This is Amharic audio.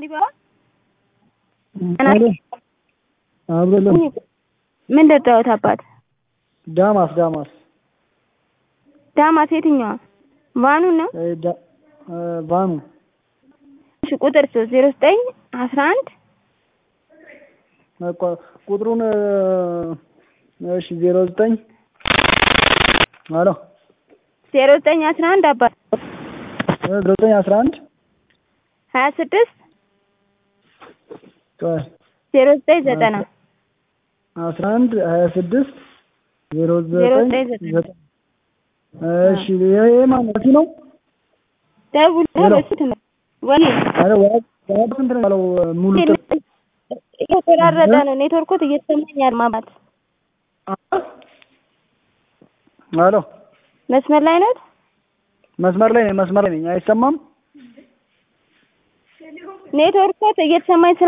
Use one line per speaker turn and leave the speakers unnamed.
አዲባባ
አብረን
ምን ደጣውት አባት ዳማስ የትኛዋ ቫኑ ነው
ቫኑ
እሺ ቁጥር 0911
ቁጥሩን እሺ 09 አሎ
0911 አባት
0911
26 0990
11 26 0990 እሺ ይሄ ማለት ነው
ደውል ነው ወኔ
አረ ዋው ስንት ነው ያለው ሙሉ
እየተራረደ ነው ኔትወርኩት እየተሰማኛል ማማት
አሎ
መስመር ላይ ነው
መስመር ላይ ነኝ አይሰማም
ኔትወርኩት እየተሰማኝ